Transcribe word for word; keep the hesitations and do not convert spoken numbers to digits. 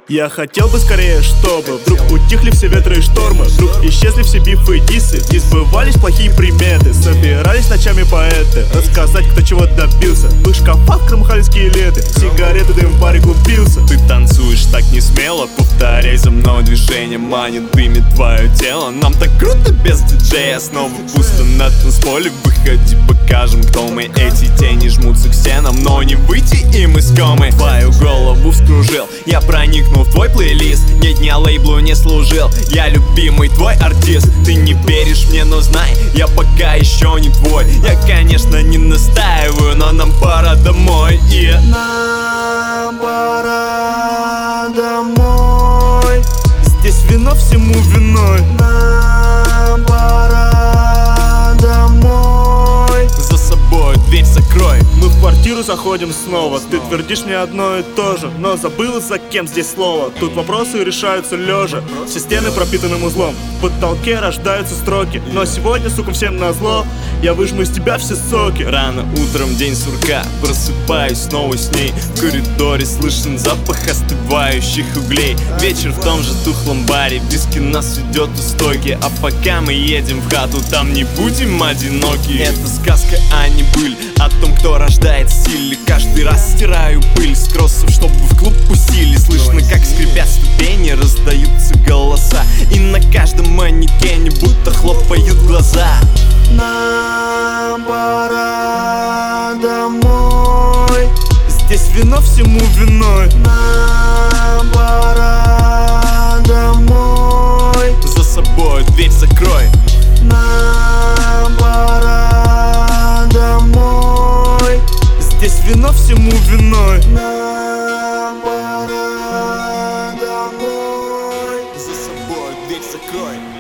Я хотел бы скорее, чтобы вдруг утихли все ветры и штормы, вдруг исчезли все бифы и дисы, не сбывались плохие приметы, собирались ночами поэты рассказать, кто чего добился. В их шкафах кромхали скелеты, сигареты, дым в баре клубился. Ты танцуешь так не смело, повторяй за мной движение, манит, дымит твое тело. Нам так круто без диджея, снова пусто на танцполе. Выходи, покажем, кто мы. Эти тени жмутся к стенам, но не выйти им из комы. Твою голову вскружил, я проникнул в твой плейлист. Ни дня лейблу не служил, я любимый твой артист. Ты не веришь мне, но знай, я пока еще не твой. Я, конечно, не настаиваю, но нам пора домой. И нам пора домой. Здесь вино всему виной. Нам пора домой. За собой дверь закрой. Мы в квартиру заходим снова. Ты твердишь мне одно и то же, но забыла, за кем здесь слово. Тут вопросы решаются лежа. Все стены пропитаны узлом, в потолке рождаются строки. Но сегодня, сука, всем назло, я выжму из тебя все соки. Рано утром день сурка, просыпаюсь снова с ней. В коридоре слышен запах остывающих углей. Вечер в том же тухлом баре, виски нас ведет у стойки. А пока мы едем в хату, там не будем одиноки. Это сказка, а не быль, о том, кто рождает стиль. Каждый раз стираю пыль с кроссов, чтобы в клуб пустили. Слышно, как скрипят ступени, раздаются голоса, и на каждом манекене будто хлопают глаза. Нам пора домой. Здесь вино всему виной. Нам пора домой. За собой дверь закрой. Нам пора домой. Здесь вино всему виной. Нам пора домой. За собой дверь закрой.